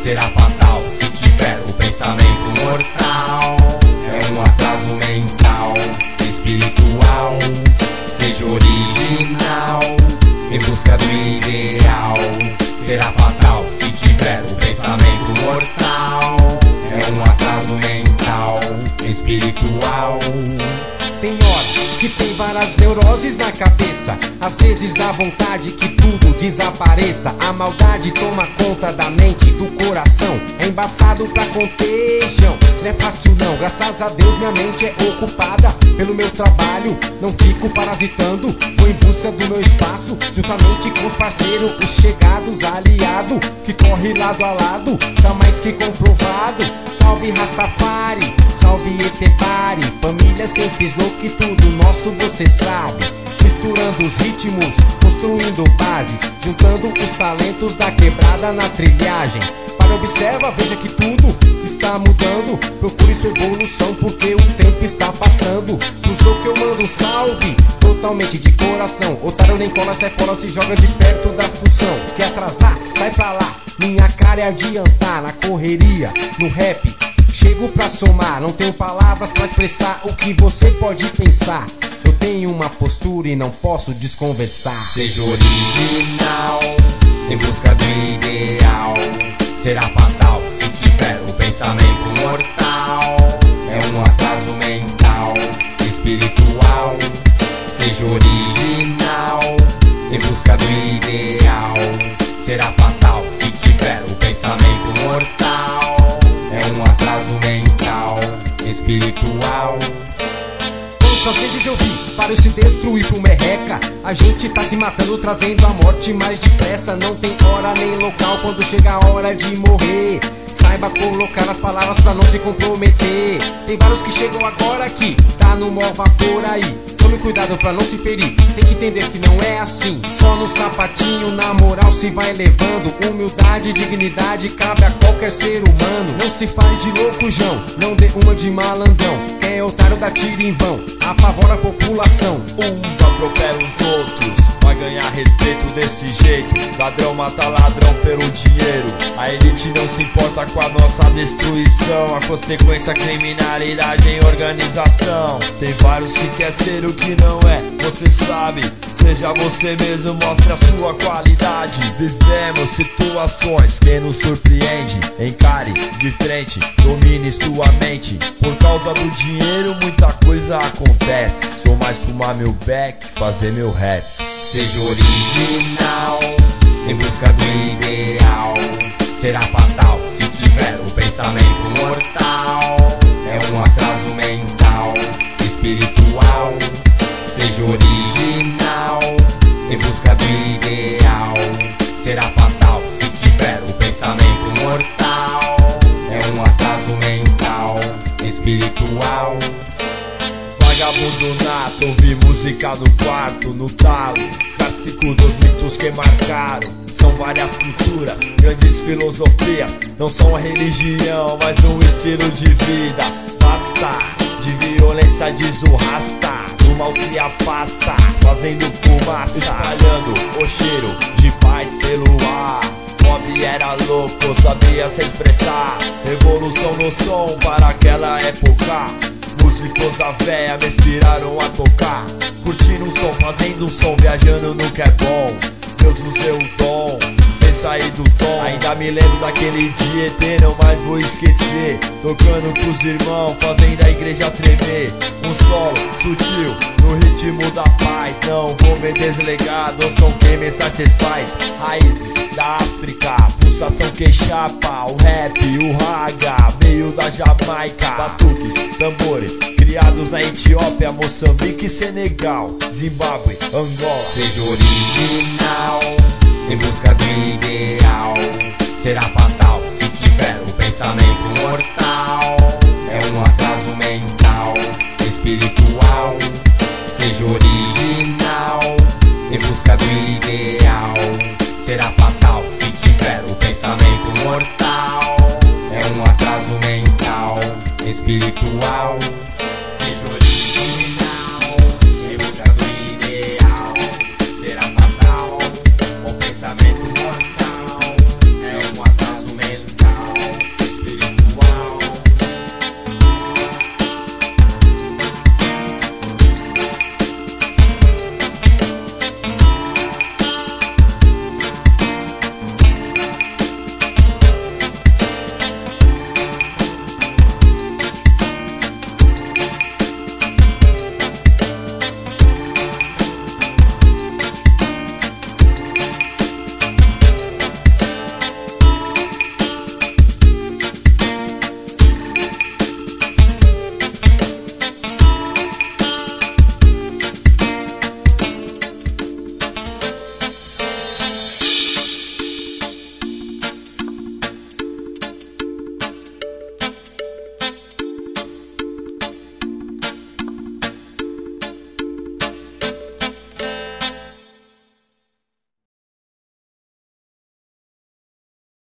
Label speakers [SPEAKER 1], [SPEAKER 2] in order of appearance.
[SPEAKER 1] será fatal se tiver o pensamento mortal. É um atraso mental, espiritual. Seja original, em busca do ideal. Será fatal se tiver o pensamento mortal. É um atraso mental, espiritual.
[SPEAKER 2] Tem horas que tem várias neuroses na cabeça. Às vezes dá vontade que tudo desapareça. A maldade toma conta da mente, do coração. É embaçado pra contejão, não é fácil não. Graças a Deus minha mente é ocupada pelo meu trabalho. Não fico parasitando, vou em busca do meu espaço. Juntamente com os parceiros, os chegados, aliado, que corre lado a lado, tá mais que comprovado. Salve Rastafari, salve Etebari. Família sempre slow, que tudo nosso você sabe. Misturando os ritmos, construindo bases, juntando os talentos da quebrada na trilhagem. Para observa, veja que tudo está mudando. Procure sua evolução porque o tempo está passando. Nos loucos eu mando um salve, totalmente de coração. Otário nem cola, sai fora, se joga de perto da função. Quer atrasar? Sai pra lá. Minha cara é adiantar na correria, no rap. Chego pra somar, não tenho palavras pra expressar o que você pode pensar. Eu tenho uma postura e não posso desconversar.
[SPEAKER 1] Seja original, em busca do ideal. Será fatal se tiver o pensamento mortal. É um atraso mental, espiritual. Seja original, em busca do ideal. Será fatal se tiver o pensamento mortal. É um atraso mental, espiritual.
[SPEAKER 2] Quantas vezes eu vi para se destruir pro merreca. A gente tá se matando, trazendo a morte mais depressa. Não tem hora nem local quando chega a hora de morrer. Saiba colocar as palavras pra não se comprometer. Tem vários que chegam agora aqui, tá no mó vapor aí. Tome cuidado pra não se ferir, tem que entender que não é assim. Só no sapatinho, na moral se vai levando. Humildade e dignidade cabe a qualquer ser humano. Não se faz de loucujão, não dê uma de malandrão. Quem é otário dá tiro em vão, apavora a população.
[SPEAKER 3] Uns atropelam os outros, vai ganhar respeito desse jeito. Ladrão mata ladrão pelo dinheiro. A elite não se importa com a nossa destruição. A consequência, criminalidade em organização. Tem vários que quer ser o que não é, você sabe. Seja você mesmo, mostre a sua qualidade. Vivemos situações que nos surpreende. Encare de frente, domine sua mente. Por causa do dinheiro muita coisa acontece. Sou mais fumar meu beck, fazer meu rap.
[SPEAKER 1] Seja original, em busca do ideal. Será fatal se tiver o pensamento mortal. É um atraso mental, espiritual. Seja original, em busca do ideal. Será fatal se tiver o pensamento mortal. É um atraso mental, espiritual.
[SPEAKER 3] Vagabundo nato, ouvir música no quarto, no talo. Clássico dos mitos que marcaram. São várias culturas, grandes filosofias. Não são a religião, mas um estilo de vida. Basta de violência, diz o rasta. Do mal se afasta, fazendo fumaça, espalhando o cheiro de paz pelo ar. Bob era louco, sabia se expressar. Revolução no som para aquela época. Músicos da véia me inspiraram a tocar. Curtindo um som, fazendo um som, viajando no que é bom. Deus nos deu o dom, sem sair do tom. Ainda me lembro daquele dia ET, não mais vou esquecer. Tocando com os irmãos, fazendo a igreja tremer. Um solo sutil, no ritmo da paz. Não vou me desligar do som que me satisfaz. Raízes da África, pulsação que chapa. O rap, o raga, veio da Jamaica. Batuques, tambores, criados na Etiópia, Moçambique, Senegal, Zimbábue, Angola.
[SPEAKER 1] Seja original, em busca do ideal. Será fatal se tiver o pensamento mortal. É um atraso mental, espiritual. Seja original, em busca do ideal. Será fatal se tiver o pensamento mortal. É um atraso mental, espiritual.